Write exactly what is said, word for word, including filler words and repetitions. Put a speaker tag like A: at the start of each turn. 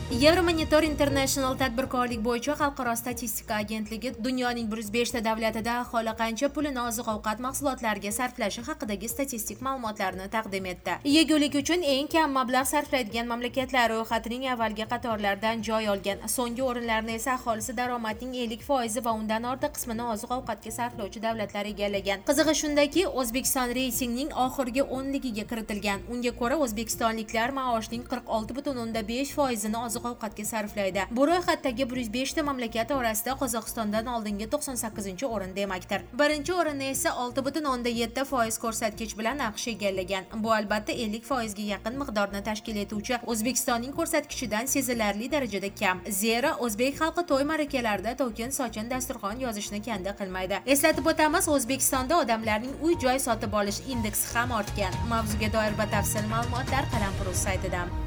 A: Euromonitor International tadbirkorlik bo'yicha xalqaro statistika agentligi dunyoning bir yuz beshta davlatida aholi qancha pulini oziq-ovqat mahsulotlariga sarflashi haqidagi statistik ma'lumotlarni taqdim etdi. Yegulik uchun eng kam mablag' sarflaydigan mamlakatlar ro'yxatining avvalgi qatorlaridan joy olgan. So'nggi o'rinlarni esa aholisi daromadining ellik foizi va undan ortiq qismini oziq-ovqatga sarflovchi davlatlar egallagan. Qizig'i shundaki, O'zbekiston reytingning oxirgi o'nligiga kiritilgan. Unga ko'ra, o'zbekistonliklar maoshning qirq olti butun o'ndan besh foizini oziq-ovqatga sarflaydi. Bu ro'yxatdagi bir yuz beshta mamlakat orasida Qozog'istondan oldingi to'qson sakkizinchi o'rin demakdir. Birinchi o'rinni esa olti butun o'ndan yetti foiz ko'rsatkich bilan AQSh egallagan. Bu albatta ellik foizga yaqin miqdorni tashkil etuvchi O'zbekistonning ko'rsatkichidan sezilarli darajada kam. Zero o'zbek xalqi to'y ma'rakalarida to'kin sochin dasturxon yozishni kanda qilmaydi. Eslatib o'tamiz, O'zbekistonda odamlarning uy-joy sotib olish indeksi ham ortgan. Mavzuga doir batafsil ma'lumotlar Qalam Plus saytidan.